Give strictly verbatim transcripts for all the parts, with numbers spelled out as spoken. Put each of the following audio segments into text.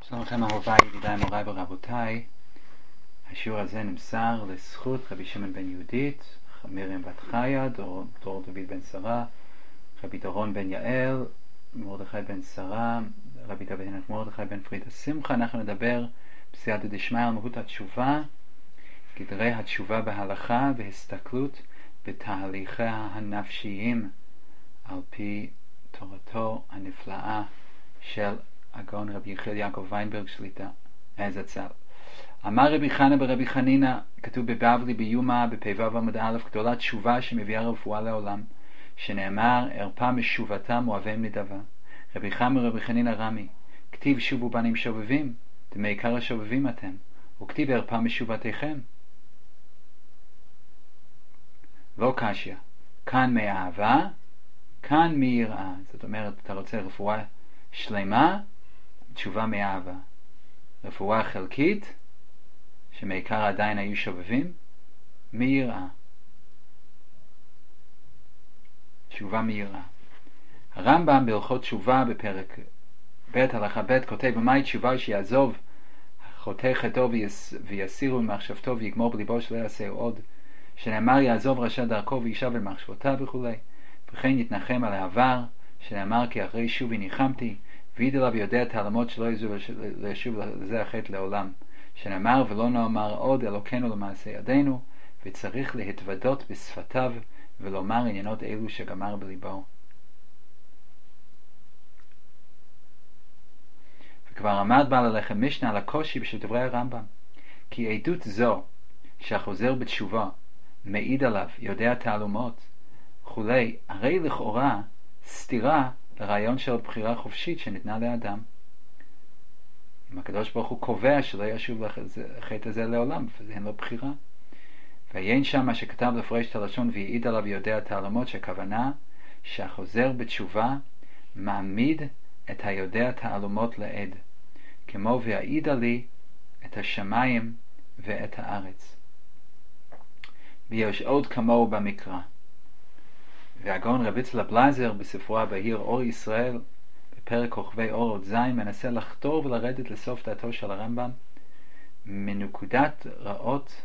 שלום לכם אהוביי, ידידיי, מוריי ורבותיי. השיעור הזה נמסר לזכות רבי שמעון בן יהודית, מרים בת חיה, דור, דור דוד בן שרה, רבי דורון בן יעל, מרדכי בן שרה, רבי דוד מרדכי בן פרידה שמחה. אנחנו נדבר בסייעתא דשמיא על מהות התשובה, גדרי התשובה בהלכה והסתכלות בתהליכיה הנפשיים על פי תורתו הנפלאה של הגאון רבי יחיאל יעקב ויינברג שליט"א זצ"ל. אמר רבי חנא ברבי חנינא, כתוב בבבלי ביומא בפ"ו עמוד א', גדולה תשובה שמביאה רפואה לעולם, שנאמר ארפה משובתם אוהביהם נדבה. רבי חמא רבי חנינא רמי, כתיב שובו בנים שובבים, דמעיקר השובבים אתם, וכתיב ארפה משובתיכם. לא קשיא, כאן מאהבה, כאן מיראה. זאת אומרת, אתה רוצה רפואה שלמה, תשובה מאהבה. רפואה חלקית, שמעיקר עדיין היו שובבים, מיראה. תשובה מיראה. הרמב"ם בהלכות תשובה בפרק ב' הלכה ב' כותב, ומהי תשובה? שיעזוב חוטא חטאו ויסירו ממחשבתו ויגמור בליבו שלא יעשה עוד, שנאמר יעזוב רשע דרכו וישב אל מחשבותיו וכו'. וכן יתנחם על העבר, שנאמר כי אחרי שובי ניחמתי, וידע לה ויודע תעלמות שלא ישוב לזה החטא לעולם, שנאמר ולא נאמר עוד אלוקינו למעשה ידינו, וצריך להתוודות בשפתיו ולומר עניינות אלו שגמר בליבו. וכבר עמד בעל הלחם משנה על הקושי בשל דברי הרמב"ם, כי עדות זו שהחוזר בתשובה מעיד עליו יודע תעלומות וכולי, הרי לכאורה סתירה לרעיון של בחירה חופשית שניתנה לאדם. אם הקדוש ברוך הוא קובע שלא ישוב לחטא הזה לעולם, וזה אין לו בחירה. ועיין שם מה שכתב לפרש את הלשון ויעיד עליו יודע תעלומות, שהכוונה שהחוזר בתשובה מעמיד את היודע תעלומות לעד, כמו והעידה לי את השמיים ואת הארץ. ויש עוד כמוהו במקרא. והגאון רבי יצחק בלייזר בספרו הבהיר אור ישראל בפרק כוכבי אור עוד זין מנסה לחתור ולרדת לסוף דעתו של הרמב"ם מנקודת ראות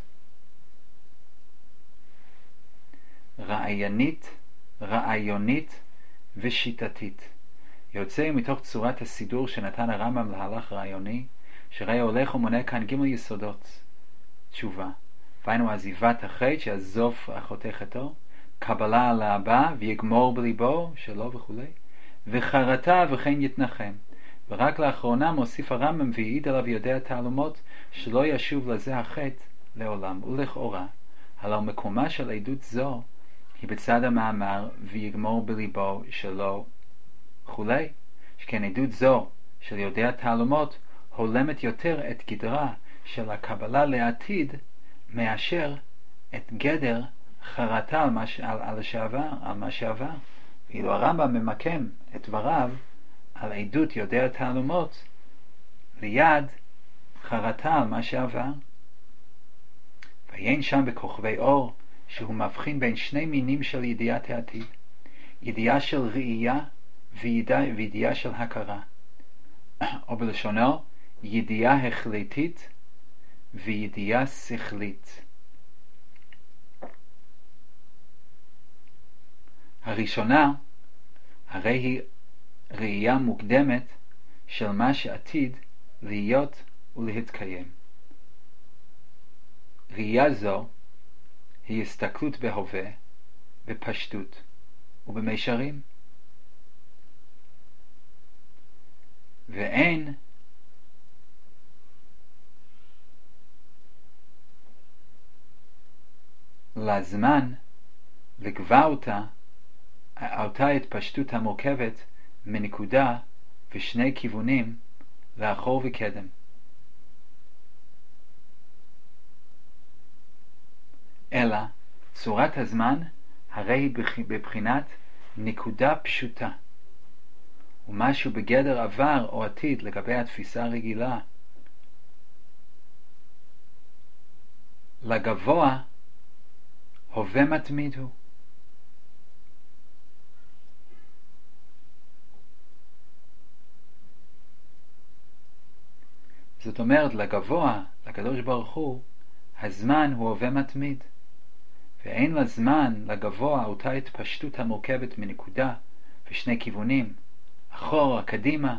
רעיונית, רעיונית ושיטתית. יוצא מתוך צורת הסידור שנתן הרמב"ם להלך רעיוני, שראה הולך ומונה כאן ג' יסודות תשובה. והיינו עזיבת החטא, שיעזוב החוטא חטאו, קבלה על הבא ויגמור בליבו שלו וכו', וחרטה וכן יתנחם. ורק לאחרונה מוסיף הרמב"ם ויעיד עליו יודע תעלומות שלא ישוב לזה החטא לעולם. ולכאורה הלא מקומה של עדות זו היא בצד המאמר ויגמור בליבו שלו וכו', שכן עדות זו של יודע תעלומות הולמת יותר את גדרה של הקבלה לעתיד מאשר את גדר חרטה על מה, על, על שעבר, על מה שעבר. ואילו הרמב"ם ממקם את דבריו על עדות יודע תעלומות ליד חרטה על מה שעבר. ועיין שם בכוכבי אור שהוא מבחין בין שני מינים של ידיעת העתיד, ידיעה של ראייה וידיעה של הכרה, או בלשונו ידיעה החלטית וידיעה שכלית. הראשונה הרי היא ראייה מוקדמת של מה שעתיד להיות ולהתקיים. ראייה זו היא הסתכלות בהווה, בפשטות ובמישרים, ואין לזמן לגבה אותה אותה התפשטות המורכבת מנקודה ושני כיוונים לאחור וקדם, אלא צורת הזמן הרי היא בבחינת נקודה פשוטה, ומשהו בגדר עבר או עתיד לגבי התפיסה הרגילה. לגבוה הווה מתמיד הוא, זאת אומרת, לגבוה, לקדוש ברוך הוא, הזמן הוא הווה מתמיד. ואין לזמן, לגבוה, אותה התפשטות המורכבת מנקודה ושני כיוונים, אחורה, קדימה.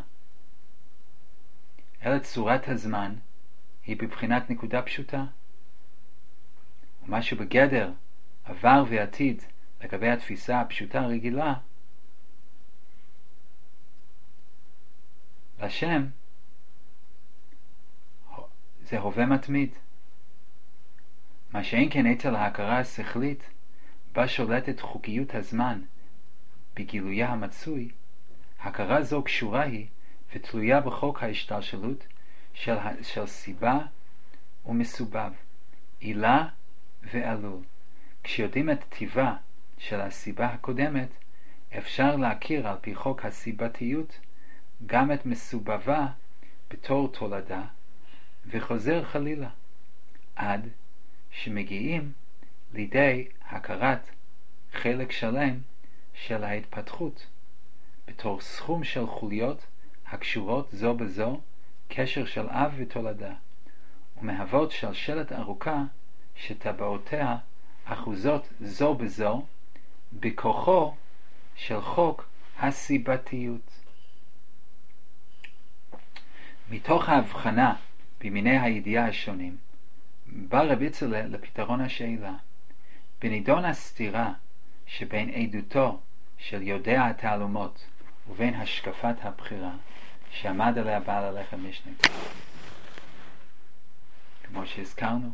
אלא צורת הזמן היא בבחינת נקודה פשוטה. ומה שבגדר עבר ועתיד לגבי התפיסה הפשוטה הרגילה, לשם זה הווה מתמיד. מה שאין כן אצל ההכרה השכלית, בה שולטת חוקיות הזמן בגילויה המצוי, הכרה זו קשורה היא ותלויה בחוק ההשתלשלות של, של סיבה ומסובב, עילה ועלול. כשיודעים את טיבה של הסיבה הקודמת, אפשר להכיר על פי חוק הסיבתיות גם את מסובבה בתור תולדה, וחוזר חלילה, עד שמגיעים לידי הכרת חלק שלם של ההתפתחות, בתור סכום של חוליות הקשורות זו בזו, קשר של אב ותולדה, ומהוות שלשלת ארוכה שטבעותיה אחוזות זו בזו, בכוחו של חוק הסיבתיות. מתוך ההבחנה במיני הידיעה השונים, בא רבי צלאל לפתרון השאלה. בנידון הסתירה שבין עדותו של יודע התעלומות ובין השקפת הבחירה שעמד עליה בעל הלחם משנה, כמו שהזכרנו,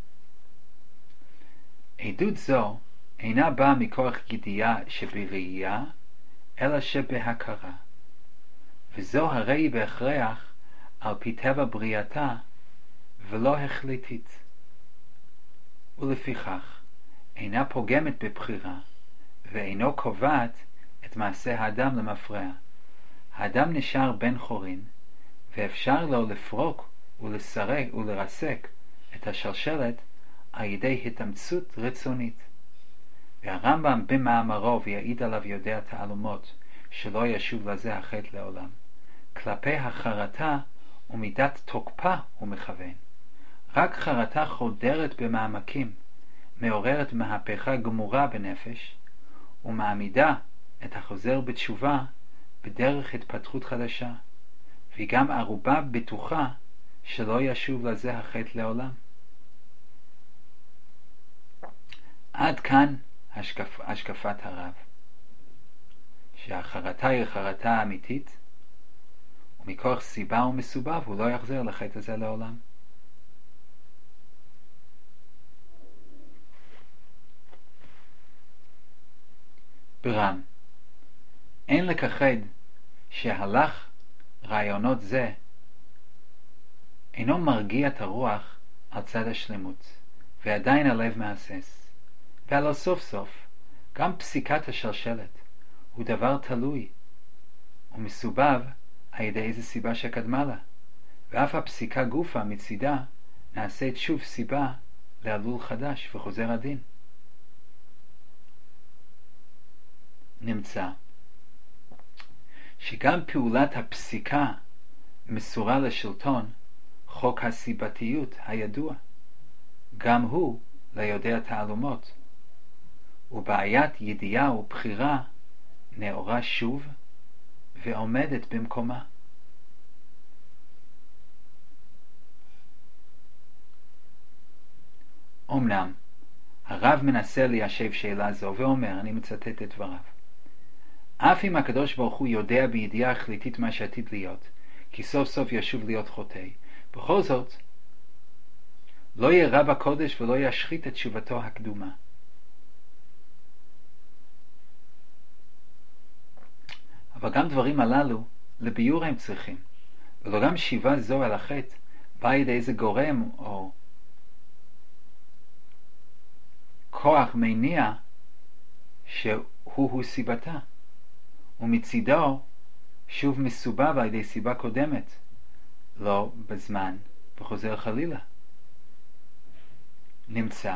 עדות זו אינה באה מכוח ידיעה שבראייה, אלא שבהכרה, וזו הרי היא בהכרח על פי טבע בריאתה ולא החליטית, ולפיכך אינה פוגמת בבחירה ואינו קובעת את מעשה האדם למפרע. האדם נשאר בן חורין, ואפשר לו לפרוק ולסרק ולרסק את השלשלת על ידי התאמצות רצונית. והרמב"ם במאמרו ויעיד עליו יודע תעלומות שלא ישוב לזה החטא לעולם, כלפי החרטה ומידת תוקפה הוא מכוון. רק חרטה חודרת במעמקים, מעוררת מהפכה גמורה בנפש, ומעמידה את החוזר בתשובה בדרך התפתחות חדשה, והיא גם ערובה בטוחה שלא ישוב לזה החטא לעולם. עד כאן השקפ, השקפת הרב, שהחרטה היא חרטה אמיתית, ומכוח סיבה ומסובב הוא לא יחזר לחטא הזה לעולם. ברם, אין לכחד שהלך רעיונות זה אינו מרגיע את הרוח על צד השלמות, ועדיין הלב מהסס. והלא סוף סוף, גם פסיקת השלשלת הוא דבר תלוי ומסובב על ידי איזו סיבה שקדמה לה, ואף הפסיקה גופה מצידה נעשית שוב סיבה לעלול חדש וחוזר הדין. נמצא שגם פעולת הפסיקה מסורה לשלטון חוק הסיבתיות הידוע, גם הוא ליודע תעלומות, ובעיית ידיעה ובחירה נאורה שוב ועומדת במקומה. אמנם הרב מנסה ליישב שאלה זו ואומר, אני מצטט את דבריו, אף אם הקדוש ברוך הוא יודע בידיעה החליטית מה שעתיד להיות, כי סוף סוף ישוב להיות חוטא, בכל זאת לא ירע בקודש ולא ישחית את תשובתו הקדומה. אבל גם דברים הללו לביור הם צריכים, ולא גם שיבה זו על החטא באה ידי איזה גורם או כוח מניע שהוא הוא סיבתה, ומצידו שוב מסובב על ידי סיבה קודמת, לא בזמן וחוזר חלילה. נמצא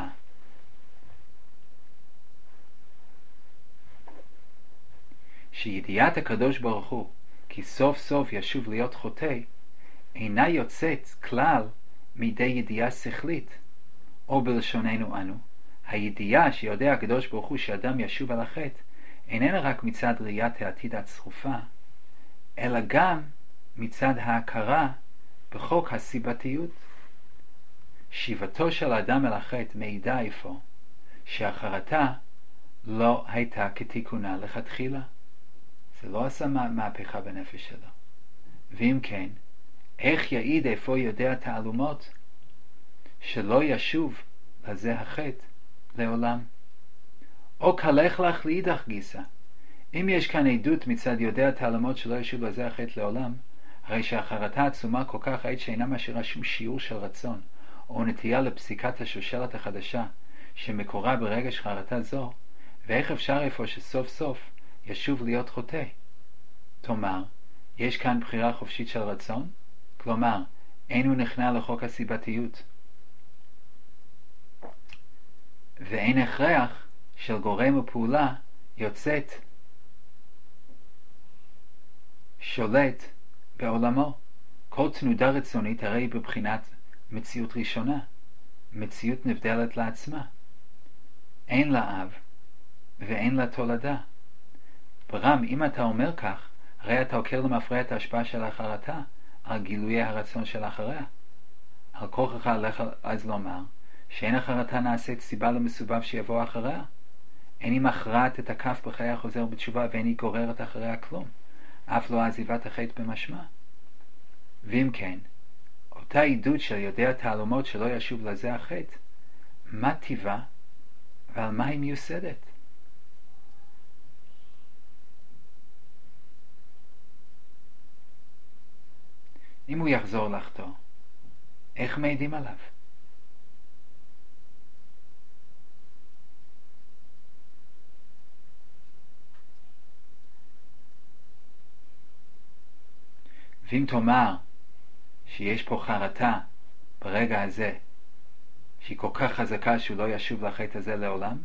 שידיעת הקדוש ברוך הוא כי סוף סוף ישוב להיות חוטא אינה יוצאת כלל מידי ידיעה שכלית, או בלשוננו אנו, הידיעה שיודע הקדוש ברוך הוא שאדם ישוב על החטא, איננה רק מצד ראיית העתיד הצרופה, אלא גם מצד ההכרה בחוק הסיבתיות. שיבתו של האדם אל החטא מעידה איפה שהחרטה לא הייתה כתיקונה לכתחילה. זה לא עשה מהפכה בנפש שלו. ואם כן, איך יעיד איפה יודע תעלומות שלא ישוב לזה החטא לעולם? או כלך לך לאידך גיסא, אם יש כאן עדות מצד יודע תעלומות שלא ישוב לזה החטא לעולם, הרי שהחרטה עצומה כל כך עד שאינה משאירה שום שיעור של רצון או נטייה לפסיקת השושלת החדשה שמקורה ברגש חרטה זו, ואיך אפשר איפה שסוף סוף ישוב להיות חוטא? תאמר, יש כאן בחירה חופשית של רצון? כלומר, אין הוא נכנע לחוק הסיבתיות, ואין הכרח של גורם ופעולה יוצאת שולט בעולמו. כל תנודה רצונית הרי בבחינת מציאות ראשונה, מציאות נבדלת לעצמה. אין לה אב ואין לה תולדה. ברם, אם אתה אומר כך, הרי אתה עוקר למפרע את ההשפעה של החרטה על גילויי הרצון של אחריה. על כוחך עליך אז לומר שאין החרטה נעשית סיבה למסובב שיבוא אחריה. אין היא מכרעת את הכף בחיי החוזר בתשובה, ואין היא גוררת אחריה כלום, אף לא עזיבת החטא במשמע. ואם כן, אותה עדות של יודע תעלומות שלא ישוב לזה החטא, מה טיבה ועל מה היא מיוסדת? אם הוא יחזור לחטוא, איך מעידים עליו? ואם תאמר שיש פה חרטה ברגע הזה שהיא כל כך חזקה שהוא לא ישוב לחטא הזה לעולם,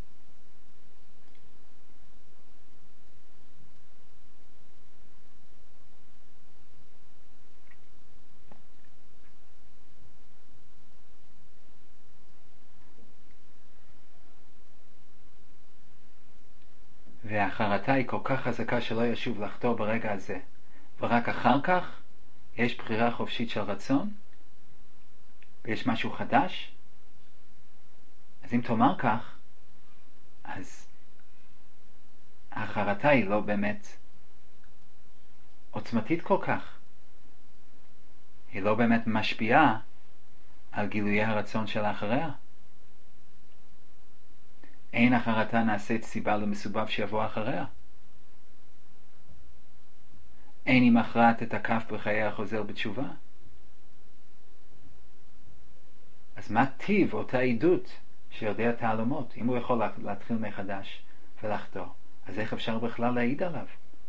והחרטה היא כל כך חזקה שלא ישוב לחטוא ברגע הזה, ורק אחר כך יש בחירה חופשית של רצון ויש משהו חדש, אז אם תאמר כך, אז החרטה היא לא באמת עוצמתית כל כך, היא לא באמת משפיעה על גילויי הרצון של האחריה. אין החרטה נעשית סיבה למסובב שיבוא אחריה. אין היא מכרעת את הכף בחיי החוזר בתשובה. אז מה טיב אותה עדות שיודע תעלומות? אם הוא יכול להתחיל מחדש ולחטוא, אז איך אפשר בכלל להעיד עליו?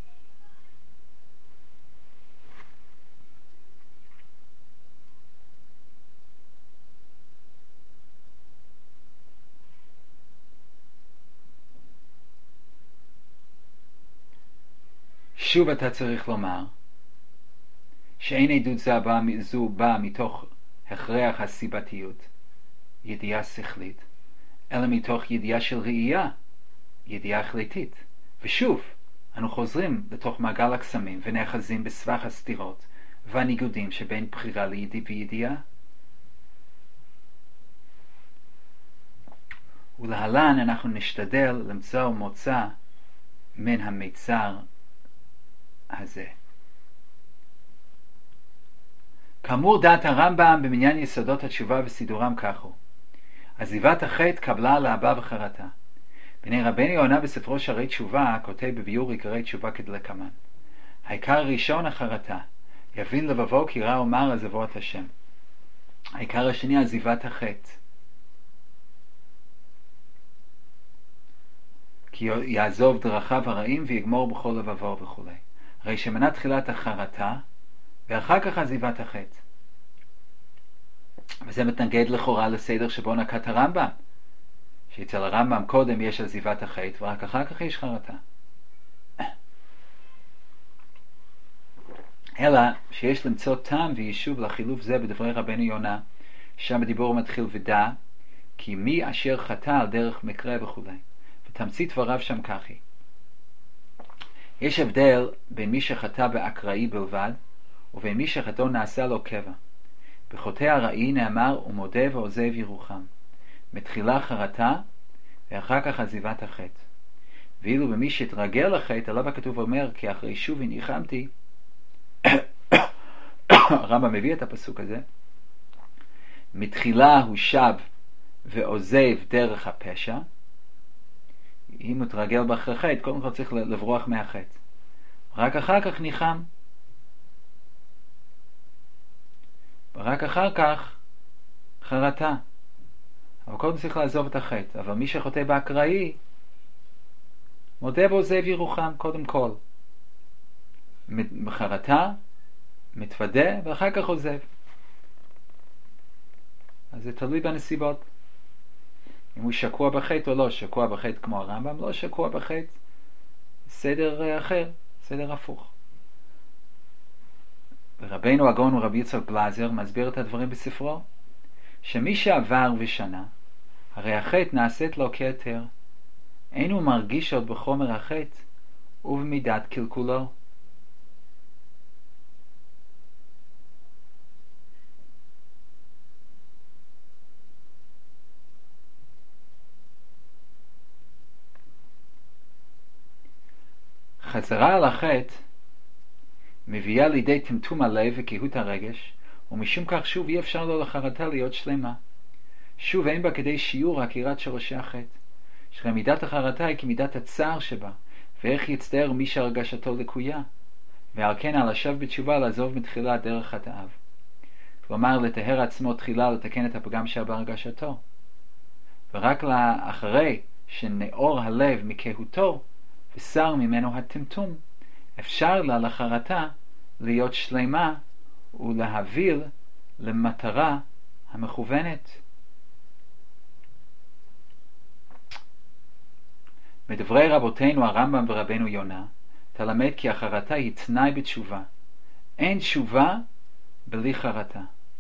שוב אתה צריך לומר שאין עדות זו באה מתוך הכרח הסיבתיות, ידיעה שכלית, אלא מתוך ידיעה של ראייה, ידיעה החלטית. ושוב, אנו חוזרים לתוך מעגל הקסמים ונאחזים בסבך הסתירות והניגודים שבין בחירה וידיעה. ולהלן אנחנו נשתדל למצוא מוצא מן המיצר הזה. כאמור, דעת הרמב"ם במניין יסודות התשובה וסידורם כך הוא: עזיבת החטא קבלה להבא וחרטה. בני רבנו יונה בספרו שערי תשובה כותב בביאור עיקרי תשובה כדלקמן: העיקר הראשון החרטה, יבין לבבו כי רע אומר עזבו את השם. העיקר השני עזיבת החטא, כי יעזוב דרכיו הרעים ויגמור בכל לבבו וכו'. הרי שמנה תחילת החרטה ואחר כך עזיבת החטא. וזה מתנגד לכאורה לסדר שבו נקט הרמב"ם, שאצל הרמב"ם קודם יש עזיבת החטא ורק אחר כך יש חרטה. אלא שיש למצוא טעם ויישוב לחילוף זה בדברי רבנו יונה, שם הדיבור מתחיל ודע, כי מי אשר חטא על דרך מקרה וכו'. ותמצית דבריו שם כך היא. יש הבדל בין מי שחטא באקראי בלבד, ובין מי שחטאו נעשה לו קבע. בחוטא הראי נאמר ומודה ועוזב ירוחם. מתחילה חרטה ואחר כך עזיבת החטא. ואילו במי שהתרגל לחטא, עליו הכתוב אומר, כי אחרי שובי ניחמתי, הרמב"ם מביא את הפסוק הזה, מתחילה הוא שב ועוזב דרך הפשע. אם הוא תרגל באחרי חטא, קודם כל צריך לברוח מהחטא. רק אחר כך ניחם. ורק אחר כך חרטה. אבל קודם צריך לעזוב את החטא. אבל מי שחוטא באקראי, מודה ועוזב ירוחם קודם כל. חרטה, מתוודה, ואחר כך עוזב. אז זה תלוי בנסיבות. אם הוא שקוע בחטא או לא, שקוע בחטא כמו הרמב"ם, לא שקוע בחטא, סדר אחר, סדר הפוך. ורבינו הגאון ורבי יצחק בלזר מסביר את הדברים בספרו, שמי שעבר ושנה, הרי החטא נעשית לו כתר, אין הוא מרגיש עוד בחומר החטא ובמידת קלקולו. חזרה על החטא מביאה לידי טמטום הלב וקהות הרגש, ומשום כך שוב אי אפשר לו לחרטה להיות שלמה. שוב אין בה כדי שיעור עקירת שורשי החטא. שמידת החרטה היא כמידת הצער שבה, ואיך יצטער מי שהרגשתו לקויה, ועל כן על השב בתשובה לעזוב מתחילה דרך חטאיו. כלומר לטהר עצמו תחילה לתקן את הפגם שהיה בהרגשתו. ורק לאחרי שנאור הלב מקהותו, וסר ממנו הטמטום, אפשר לה לחרטה להיות שלמה ולהביל למטרה המכוונת. מדברי רבותינו הרמב"ם ורבנו יונה, תלמד כי החרטה היא תנאי בתשובה. אין תשובה בלי חרטה.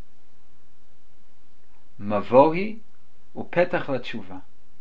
מבוא היא ופתח לתשובה.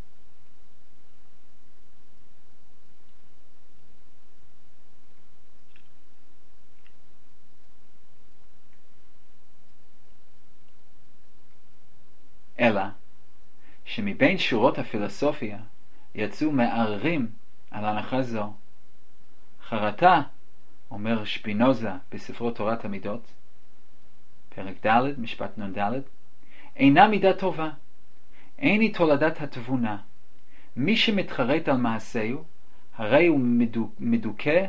אלא שמבין שורות הפילוסופיה יצאו מערערים על הנחה זו. חרטה, אומר שפינוזה בספרו תורת המידות, פרק ד' משפט נ' ד', אינה מידה טובה, אין היא תולדת התבונה. מי שמתחרט על מעשהו, הרי הוא מדוכא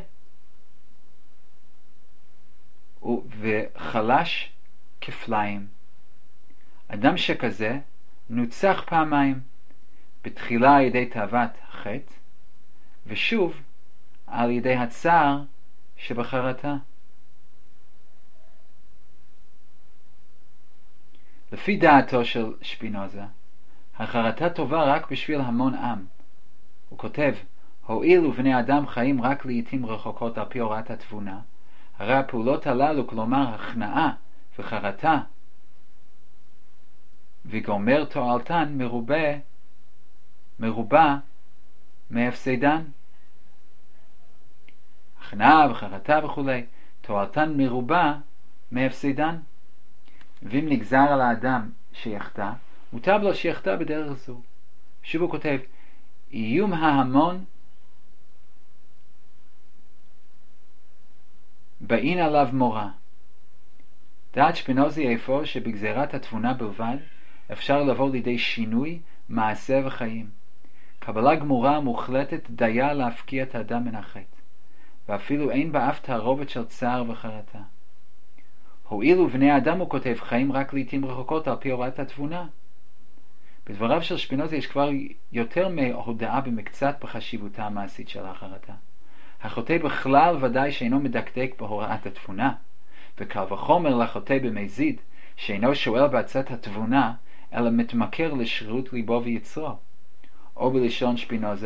וחלש כפליים. אדם שכזה נוצח פעמיים, בתחילה על ידי תאוות החטא, ושוב על ידי הצער שבחרטה. לפי דעתו של שפינוזה, החרטה טובה רק בשביל המון עם. הוא כותב, הואיל ובני אדם חיים רק לעתים רחוקות על פי הוראת התבונה, הרי הפעולות הללו, כלומר הכנעה וחרטה, וגומר תועלתן מרובה, מרובה מהפסדן. הכנעה וחרטה וכו', תועלתן מרובה מהפסדן. ואם נגזר על האדם שיחטא, מוטב לו שיחטא בדרך זו. שוב הוא כותב, איום ההמון באין עליו מורה. דעת שפינוזה איפה שבגזירת התבונה בלבד אפשר לבוא לידי שינוי מעשה וחיים. קבלה גמורה מוחלטת דיה להפקיע את האדם מן החטא, ואפילו אין בה אף תערובת של צער וחרטה. הואילו בני האדם, הוא כותב, חיים רק לעתים רחוקות על פי הוראת התבונה. בדבריו של שפינוזה יש כבר יותר מהודעה במקצת בחשיבותה המעשית של החרטה. החוטא בכלל ודאי שאינו מדקדק בהוראת התבונה, וקל וחומר לחוטא במזיד שאינו שואל בעצת התבונה, אלא מתמכר לשרירות ליבו ויצרו, או בלשון שפינוזה,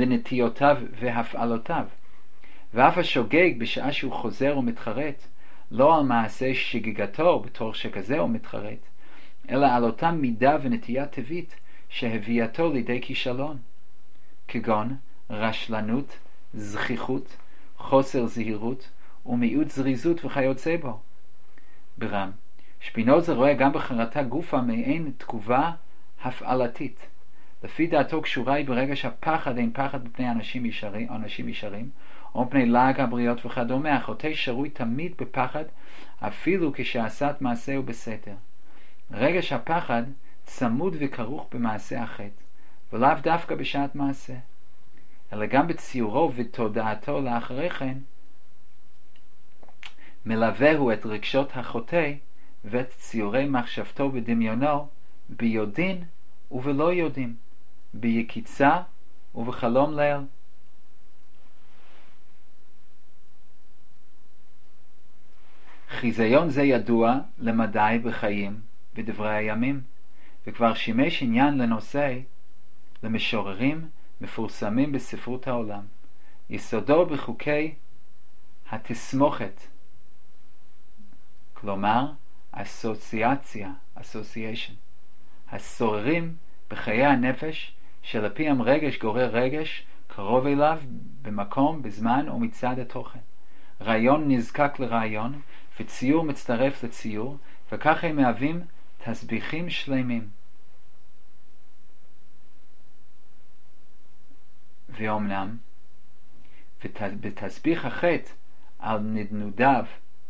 לנטיותיו והפעלותיו. ואף השוגג בשעה שהוא חוזר ומתחרט, לא על מעשה שגיגתו בתור שכזה הוא מתחרט, אלא על אותה מידה ונטייה טבעית שהביאתו לידי כישלון, כגון רשלנות, זכיחות, חוסר זהירות ומיעוט זריזות וכיוצא בו. ברם, שפינוזה רואה גם בחרטה גופה מעין תגובה הפעלתית. לפי דעתו קשורה היא ברגע שהפחד אין פחד מפני אנשים ישרים, אנשים ישרים, או מפני לעג הבריות וכדומה. החוטא שרוי תמיד בפחד, אפילו כשעשת מעשה ובסתר. רגש הפחד צמוד וכרוך במעשה החטא, ולאו דווקא בשעת מעשה, אלא גם בציורו ותודעתו לאחרי כן, מלווהו את רגשות החוטא ואת ציורי מחשבתו ודמיונו ביודעין ובלא יודעים, ביקיצה ובחלום ליל. חיזיון זה ידוע למדי בחיים בדברי הימים, וכבר שימש עניין לנושא למשוררים מפורסמים בספרות העולם. יסודו בחוקי התסמוכת, כלומר אסוציאציה, association, הסוררים בחיי הנפש שלפיהם רגש גורר רגש קרוב אליו במקום, בזמן ומצד התוכן. רעיון נזקק לרעיון וציור מצטרף לציור, וכך הם מהווים תסביכים שלמים. ואומנם בתסביך החטא על נדנודיו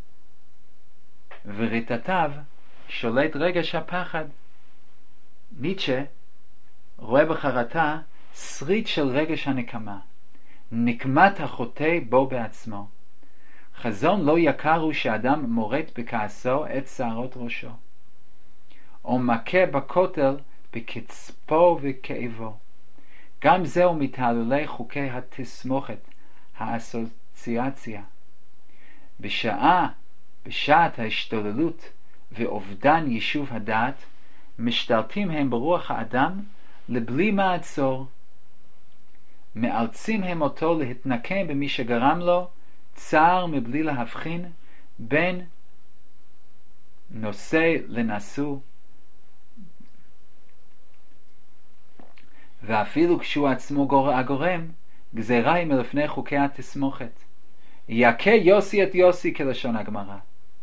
וריטתיו שולט רגש הפחד. ניטשה רואה בחרטה שריד של רגש הנקמה, נקמת החוטא בו בעצמו. חזון לא יקר הוא שאדם מורט בכעסו את שערות ראשו, או מכה בכותל בקצפו וכאבו. גם זהו מתעלולי חוקי התסמוכת, האסוציאציה. בשעה, בשעת ההשתוללות ואובדן יישוב הדעת, משתלטים הם ברוח האדם לבלי מעצור. מאלצים הם אותו להתנקם במי שגרם לו צער מבלי להבחין בין נושא לנשוא, ואפילו כשהוא עצמו הגורם, גזירה היא מלפני חוקי התסמוכת. יכה יוסי את יוסי כלשון הגמרא.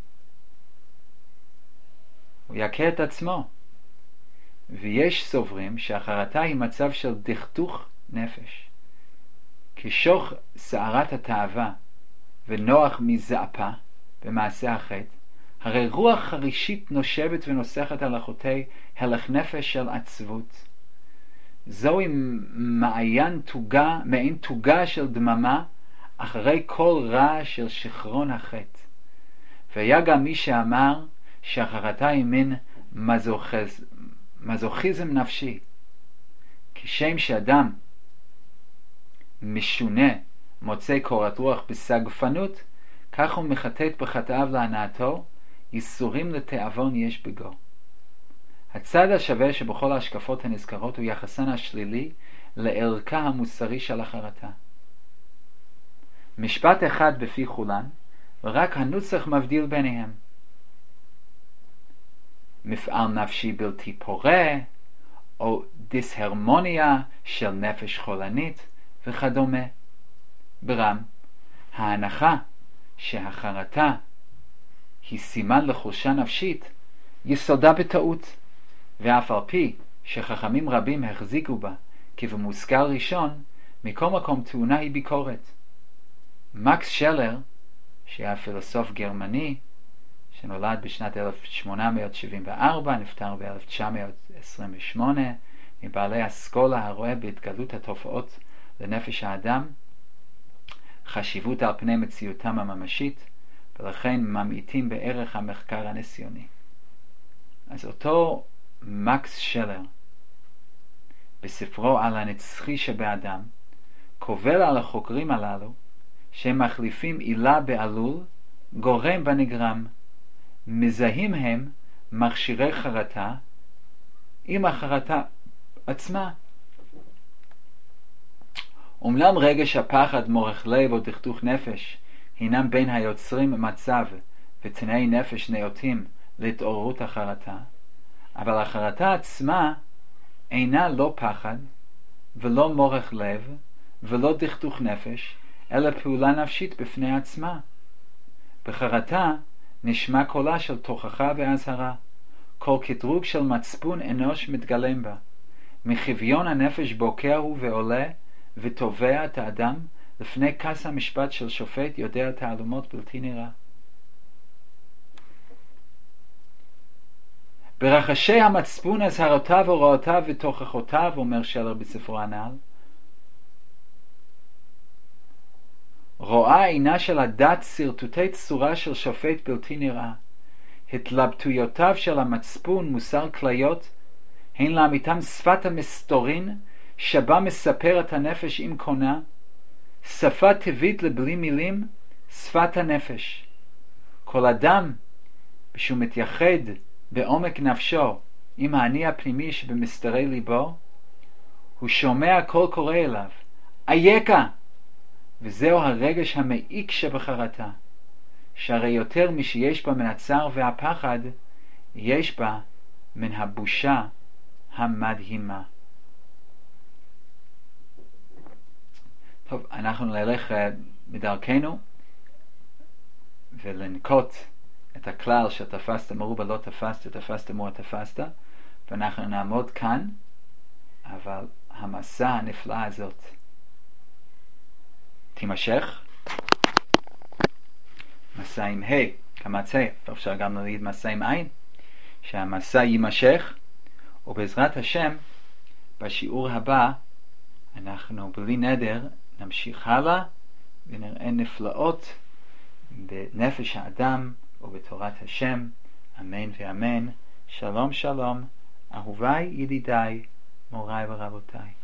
הוא יכה את עצמו. ויש סוברים שהחרטה היא מצב של דכדוך נפש. כשוך שערת התאווה ונוח מזעפה במעשה החטא, הרי רוח חרישית נושבת ונוסחת על החוטא הלך נפש של עצבות. זוהי מעיין תוגה, מעין תוגה של דממה אחרי כל רע של שכרון החטא. והיה גם מי שאמר שהחרטה היא מין מזוכז, מזוכיזם נפשי. כשם שאדם משונה מוצא קורת רוח בסגפנות, כך הוא מחטט בחטאיו להנאתו, ייסורים לתאבון יש בגו. הצד השווה שבכל ההשקפות הנזכרות הוא יחסן השלילי לערכה המוסרי של החרטה. משפט אחד בפי חולן, ורק הנוסח מבדיל ביניהם. מפעל נפשי בלתי פורה, או דיסהרמוניה של נפש חולנית וכדומה. ברם, ההנחה שהחרטה היא סימן לחולשה נפשית יסודה בטעות, ואף על פי שחכמים רבים החזיקו בה כבמושכל ראשון, מכל מקום טעונה היא ביקורת. מקס שלר, שהיה פילוסוף גרמני שנולד בשנת אלף שמונה מאות שבעים וארבע, נפטר ב-אלף תשע מאות עשרים ושמונה, מבעלי אסכולה הרואה בהתגלות התופעות לנפש האדם חשיבות על פני מציאותם הממשית, ולכן ממעיטים בערך המחקר הניסיוני. אז אותו מקס שלר בספרו על הנצחי שבאדם קובל על החוקרים הללו שהם מחליפים עילה בעלול, גורם בנגרם. מזהים הם מכשירי חרטה עם החרטה עצמה. אומנם רגש הפחד, מורך לב או דכדוך נפש הינם בין היוצרים מצב ותנאי נפש נאותים להתעוררות החרטה, אבל החרטה עצמה אינה לא פחד ולא מורך לב ולא דכדוך נפש, אלא פעולה נפשית בפני עצמה. בחרטה נשמע קולה של תוכחה והזהרה, כל קטרוג של מצפון אנוש מתגלם בה. מחוויון הנפש בוקע הוא ועולה ותובע את האדם לפני כס המשפט של שופט יודע תעלומות בלתי נראה. ברחשי המצפון הזהרותיו, הוראותיו ותוכחותיו, אומר שלר בספרו הנ"ל, רואה עינה של הדת סרטוטי צורה של שופט בלתי נראה. התלבטויותיו של המצפון מוסר כליות הן לאמיתם שפת המסתורין שבה מספרת הנפש עם קונה, שפה טבעית לבלי מילים, שפת הנפש. כל אדם שהוא מתייחד בעומק נפשו עם האני הפנימי שבמסתרי ליבו, הוא שומע קול קורא אליו, אייכה! וזהו הרגש המעיק שבחרטה, שהרי יותר משיש בה מן הצער והפחד, יש בה מן הבושה המדהימה. טוב, אנחנו נלך בדרכנו ולנקוט את הכלל שתפסת מרובה לא תפסת, תפסת מרובה תפסת, ואנחנו נעמוד כאן, אבל המסע הנפלא הזאת תימשך. מסע עם ה' כמצא, אפשר גם להגיד מסע עם עין, שהמסע יימשך, ובעזרת השם בשיעור הבא אנחנו בלי נדר נמשיך הלאה ונראה נפלאות בנפש האדם ובתורת השם. אמן ואמן. שלום שלום, אהוביי, ידידיי, מוריי ורבותיי.